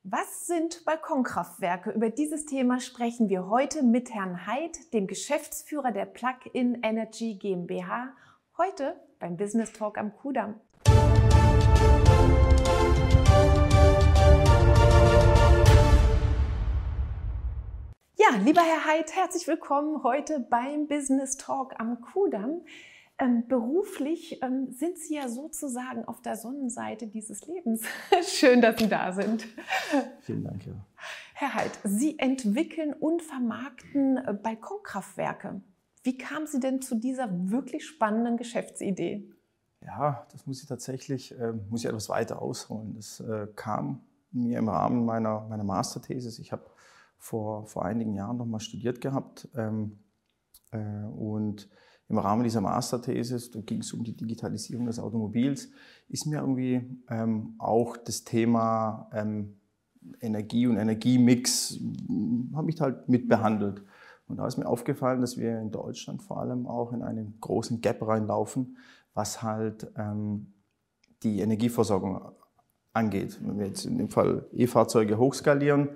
Was sind Balkonkraftwerke? Über dieses Thema sprechen wir heute mit Herrn Heid, dem Geschäftsführer der Plug-in Energy GmbH, heute beim Business Talk am Kudamm. Ja, lieber Herr Heid, herzlich willkommen heute beim Business Talk am Kudamm. Beruflich sind Sie ja sozusagen auf der Sonnenseite dieses Lebens. Schön, dass Sie da sind. Vielen Dank, ja. Herr Heid, Sie entwickeln und vermarkten Balkonkraftwerke. Wie kamen Sie denn zu dieser wirklich spannenden Geschäftsidee? Ja, das muss ich tatsächlich etwas weiter ausholen. Das kam mir im Rahmen meiner Masterthesis. Ich habe vor einigen Jahren noch mal studiert gehabt und im Rahmen dieser Masterthesis, da ging es um die Digitalisierung des Automobils, ist mir irgendwie auch das Thema Energie und Energiemix, habe ich halt mitbehandelt. Und da ist mir aufgefallen, dass wir in Deutschland vor allem auch in einen großen Gap reinlaufen, was halt die Energieversorgung angeht. Wenn wir jetzt in dem Fall E-Fahrzeuge hochskalieren,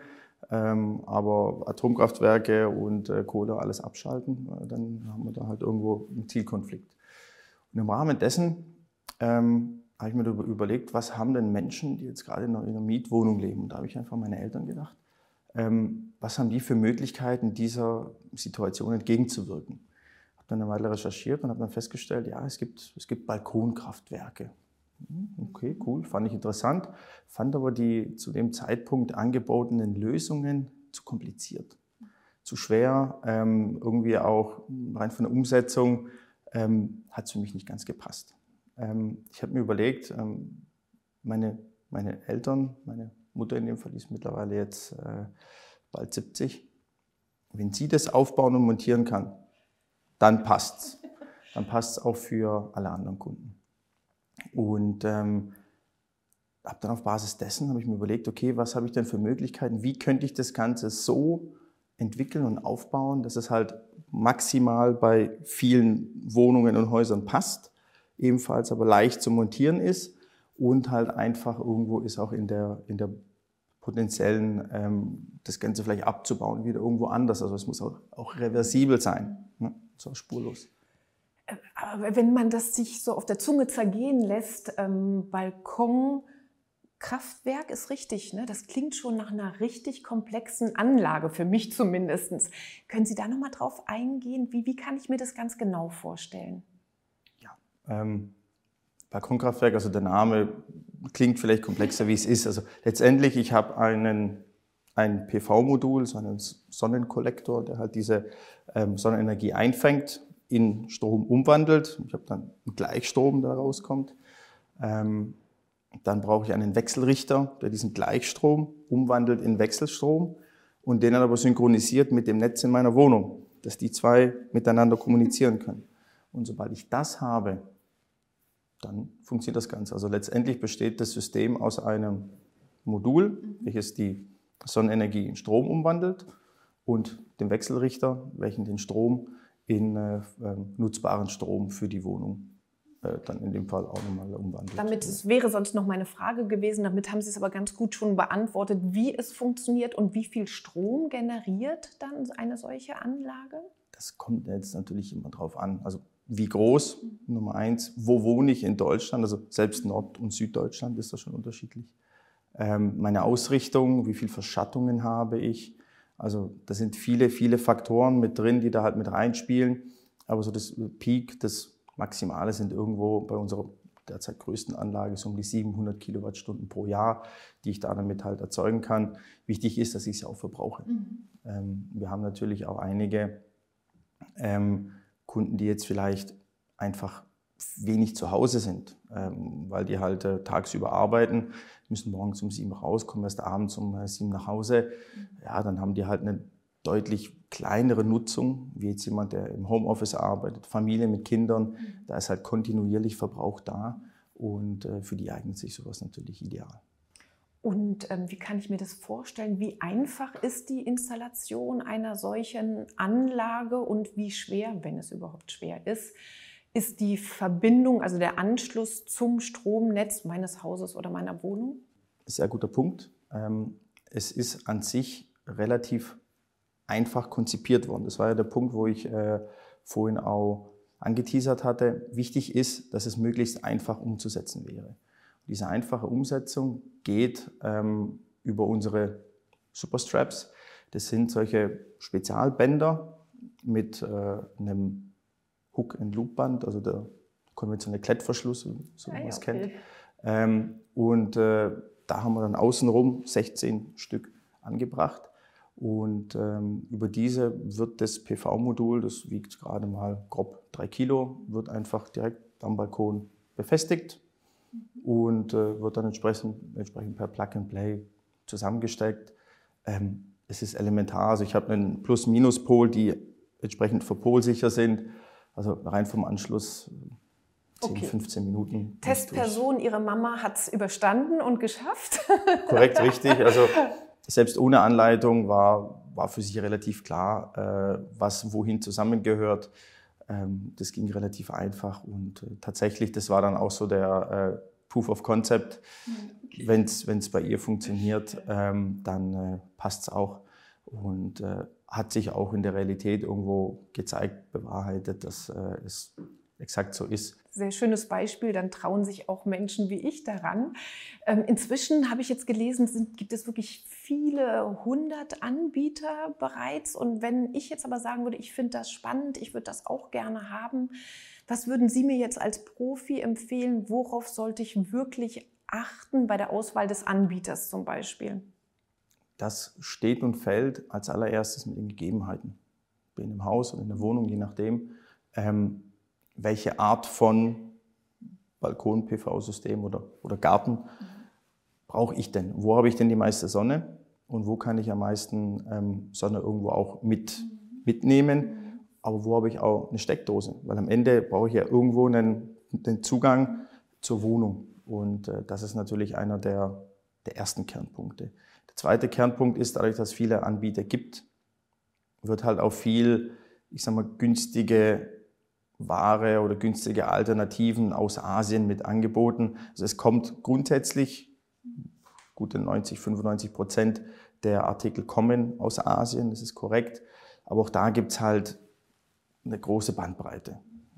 aber Atomkraftwerke und Kohle alles abschalten, dann haben wir da halt irgendwo einen Zielkonflikt. Und im Rahmen dessen habe ich mir überlegt, was haben denn Menschen, die jetzt gerade in einer Mietwohnung leben? Und da habe ich einfach an meine Eltern gedacht, was haben die für Möglichkeiten, dieser Situation entgegenzuwirken? Ich habe dann eine Weile recherchiert und habe dann festgestellt, ja, es gibt Balkonkraftwerke. Okay, cool, fand ich interessant, fand aber die zu dem Zeitpunkt angebotenen Lösungen zu kompliziert, zu schwer, irgendwie auch rein von der Umsetzung hat es für mich nicht ganz gepasst. Ich habe mir überlegt, meine Eltern, meine Mutter in dem Fall ist mittlerweile jetzt bald 70, wenn sie das aufbauen und montieren kann, dann passt's. Dann passt es auch für alle anderen Kunden. Und habe dann auf Basis dessen habe ich mir überlegt, okay, was habe ich denn für Möglichkeiten, wie könnte ich das Ganze so entwickeln und aufbauen, dass es halt maximal bei vielen Wohnungen und Häusern passt, ebenfalls aber leicht zu montieren ist und halt einfach irgendwo ist auch in der potenziellen, das Ganze vielleicht abzubauen, wieder irgendwo anders. Also es muss auch reversibel sein, ne? So spurlos. Aber wenn man das sich so auf der Zunge zergehen lässt, Balkonkraftwerk ist richtig, ne? Das klingt schon nach einer richtig komplexen Anlage, für mich zumindest. Können Sie da nochmal drauf eingehen? Wie kann ich mir das ganz genau vorstellen? Ja, Balkonkraftwerk, also der Name klingt vielleicht komplexer, wie es ist. Also letztendlich, ich habe ein PV-Modul, so einen Sonnenkollektor, der halt diese Sonnenenergie einfängt, in Strom umwandelt. Ich habe dann einen Gleichstrom, der rauskommt. Dann brauche ich einen Wechselrichter, der diesen Gleichstrom umwandelt in Wechselstrom und den dann aber synchronisiert mit dem Netz in meiner Wohnung, dass die zwei miteinander kommunizieren können. Und sobald ich das habe, dann funktioniert das Ganze. Also letztendlich besteht das System aus einem Modul, welches die Sonnenenergie in Strom umwandelt und dem Wechselrichter, welchen den Strom in nutzbaren Strom für die Wohnung dann in dem Fall auch nochmal umwandelt. Es wäre sonst noch meine Frage gewesen, damit haben Sie es aber ganz gut schon beantwortet, wie es funktioniert und wie viel Strom generiert dann eine solche Anlage? Das kommt jetzt natürlich immer drauf an. Also wie groß, Nummer eins, wo wohne ich in Deutschland, also selbst Nord- und Süddeutschland ist das schon unterschiedlich. Meine Ausrichtung, wie viel Verschattungen habe ich, also da sind viele Faktoren mit drin, die da halt mit reinspielen. Aber so das Peak, das Maximale sind irgendwo bei unserer derzeit größten Anlage so um die 700 Kilowattstunden pro Jahr, die ich da damit halt erzeugen kann. Wichtig ist, dass ich sie auch verbrauche. Wir haben natürlich auch einige Kunden, die jetzt vielleicht einfach wenig zu Hause sind, weil die halt tagsüber arbeiten, müssen morgens um 7 rauskommen, erst abends um 7 nach Hause. Ja, dann haben die halt eine deutlich kleinere Nutzung, wie jetzt jemand, der im Homeoffice arbeitet, Familie mit Kindern. Da ist halt kontinuierlich Verbrauch da und für die eignet sich sowas natürlich ideal. Und wie kann ich mir das vorstellen? Wie einfach ist die Installation einer solchen Anlage und wie schwer, wenn es überhaupt schwer ist die Verbindung, also der Anschluss zum Stromnetz meines Hauses oder meiner Wohnung? Sehr guter Punkt. es ist an sich relativ einfach konzipiert worden. Das war ja der Punkt, wo ich vorhin auch angeteasert hatte. Wichtig ist, dass es möglichst einfach umzusetzen wäre. Diese einfache Umsetzung geht über unsere Superstraps. Das sind solche Spezialbänder mit einem Hook-and-Loop-Band, also der konventionelle Klettverschluss, so wie man es kennt. Da haben wir dann außenrum 16 Stück angebracht. Und über diese wird das PV-Modul, das wiegt gerade mal grob 3 Kilo, wird einfach direkt am Balkon befestigt und wird dann entsprechend per Plug-and-Play zusammengesteckt. Es ist elementar, also ich habe einen Plus-Minus-Pol, die entsprechend verpolsicher sind, also rein vom Anschluss 10, 15 Minuten. Testperson, Ihre Mama hat es überstanden und geschafft? Korrekt, richtig. Also selbst ohne Anleitung war für sie relativ klar, was wohin zusammengehört. Das ging relativ einfach und tatsächlich, das war dann auch so der Proof of Concept. Okay. Wenn es bei ihr funktioniert, dann passt es auch und hat sich auch in der Realität irgendwo gezeigt, bewahrheitet, dass es exakt so ist. Sehr schönes Beispiel, dann trauen sich auch Menschen wie ich daran. Inzwischen habe ich jetzt gelesen, gibt es wirklich viele 100 Anbieter bereits. Und wenn ich jetzt aber sagen würde, ich finde das spannend, ich würde das auch gerne haben, was würden Sie mir jetzt als Profi empfehlen? Worauf sollte ich wirklich achten bei der Auswahl des Anbieters zum Beispiel? Das steht und fällt als allererstes mit den Gegebenheiten. In einem Haus oder in der Wohnung, je nachdem. Welche Art von Balkon-PV-System oder Garten brauche ich denn? Wo habe ich denn die meiste Sonne und wo kann ich am meisten Sonne irgendwo auch mitnehmen? Aber wo habe ich auch eine Steckdose? Weil am Ende brauche ich ja irgendwo den Zugang zur Wohnung und das ist natürlich einer der ersten Kernpunkte. Der zweite Kernpunkt ist, dadurch, dass es viele Anbieter gibt, wird halt auch viel, ich sag mal, günstige Ware oder günstige Alternativen aus Asien mit angeboten. Also es kommt grundsätzlich, gute 90-95% der Artikel kommen aus Asien, das ist korrekt. Aber auch da gibt es halt eine große Bandbreite.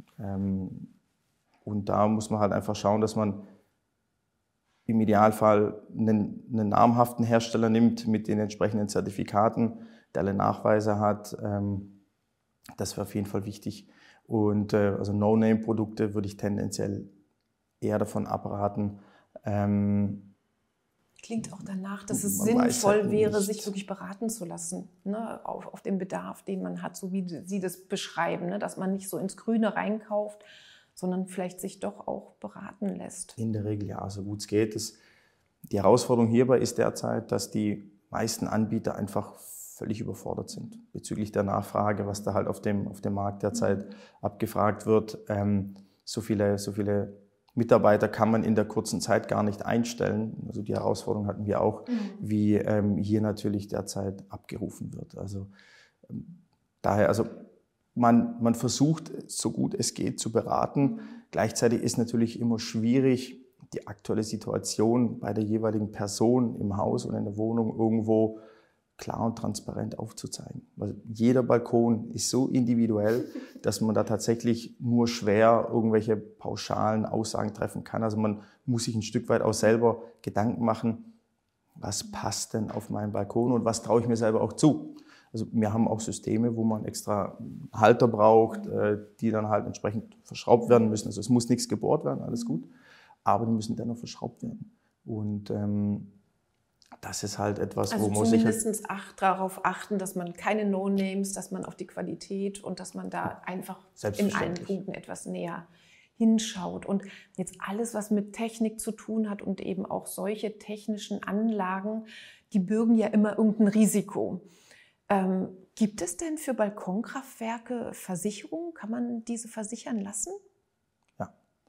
Und da muss man halt einfach schauen, dass man im Idealfall einen namhaften Hersteller nimmt mit den entsprechenden Zertifikaten, der alle Nachweise hat. Das wäre auf jeden Fall wichtig. Und also No-Name-Produkte würde ich tendenziell eher davon abraten. Klingt auch danach, dass es sinnvoll halt wäre, sich wirklich beraten zu lassen, ne, auf den Bedarf, den man hat, so wie Sie das beschreiben, ne, dass man nicht so ins Grüne reinkauft, sondern vielleicht sich doch auch beraten lässt. In der Regel ja, so gut es geht. Die Herausforderung hierbei ist derzeit, dass die meisten Anbieter einfach völlig überfordert sind bezüglich der Nachfrage, was da halt auf dem Markt derzeit abgefragt wird. So viele Mitarbeiter kann man in der kurzen Zeit gar nicht einstellen. Also die Herausforderung hatten wir auch, wie hier natürlich derzeit abgerufen wird. Also daher, also man versucht, so gut es geht, zu beraten. Gleichzeitig ist natürlich immer schwierig, die aktuelle Situation bei der jeweiligen Person im Haus oder in der Wohnung irgendwo klar und transparent aufzuzeigen. Weil jeder Balkon ist so individuell, dass man da tatsächlich nur schwer irgendwelche pauschalen Aussagen treffen kann. Also man muss sich ein Stück weit auch selber Gedanken machen, was passt denn auf meinen Balkon und was traue ich mir selber auch zu. Also wir haben auch Systeme, wo man extra Halter braucht, die dann halt entsprechend verschraubt werden müssen. Also es muss nichts gebohrt werden, alles gut, aber die müssen dennoch verschraubt werden. Und das ist halt etwas, also wo man sich zumindest darauf achten, dass man keine No-Names, dass man auf die Qualität und dass man da einfach in allen Punkten etwas näher hinschaut. Und jetzt alles, was mit Technik zu tun hat und eben auch solche technischen Anlagen, die bürgen ja immer irgendein Risiko. Gibt es denn für Balkonkraftwerke Versicherungen? Kann man diese versichern lassen? Ja,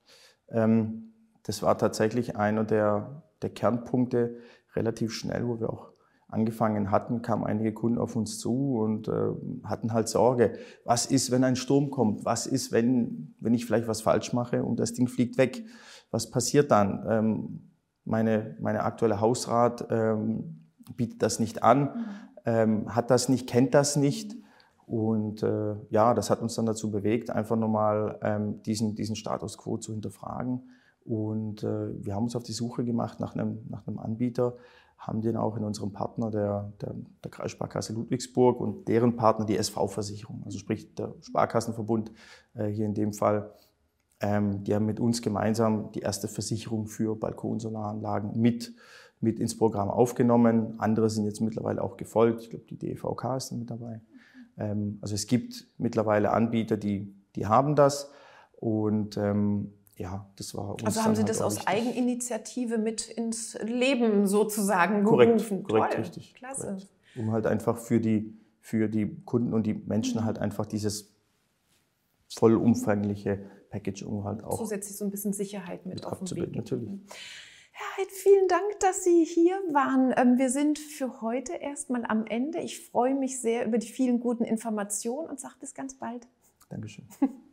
das war tatsächlich einer der Kernpunkte relativ schnell, wo wir auch angefangen hatten, kamen einige Kunden auf uns zu und hatten halt Sorge. Was ist, wenn ein Sturm kommt? Was ist, wenn ich vielleicht was falsch mache und das Ding fliegt weg? Was passiert dann? Meine aktuelle Hausrat bietet das nicht an, hat das nicht, kennt das nicht. Und ja, das hat uns dann dazu bewegt, einfach nochmal diesen Status quo zu hinterfragen. Und wir haben uns auf die Suche gemacht nach einem Anbieter, haben den auch in unserem Partner, der Kreissparkasse Ludwigsburg und deren Partner die SV-Versicherung, also sprich der Sparkassenverbund hier in dem Fall, die haben mit uns gemeinsam die erste Versicherung für Balkonsolaranlagen mit ins Programm aufgenommen. Andere sind jetzt mittlerweile auch gefolgt. Ich glaube, die DEVK ist dann mit dabei. Also es gibt mittlerweile Anbieter, die haben das. Und ja, das war uns. Also haben Sie halt das aus wichtig. Eigeninitiative mit ins Leben sozusagen Korrekt, gerufen? korrekt, Toll. richtig. Klasse. Korrekt. Um halt einfach für die Kunden und die Menschen halt einfach dieses vollumfängliche Package halt auch zusätzlich so ein bisschen Sicherheit mit auf den Weg abzubilden, natürlich. Herr Heid, vielen Dank, dass Sie hier waren. Wir sind für heute erstmal am Ende. Ich freue mich sehr über die vielen guten Informationen und sage bis ganz bald. Dankeschön.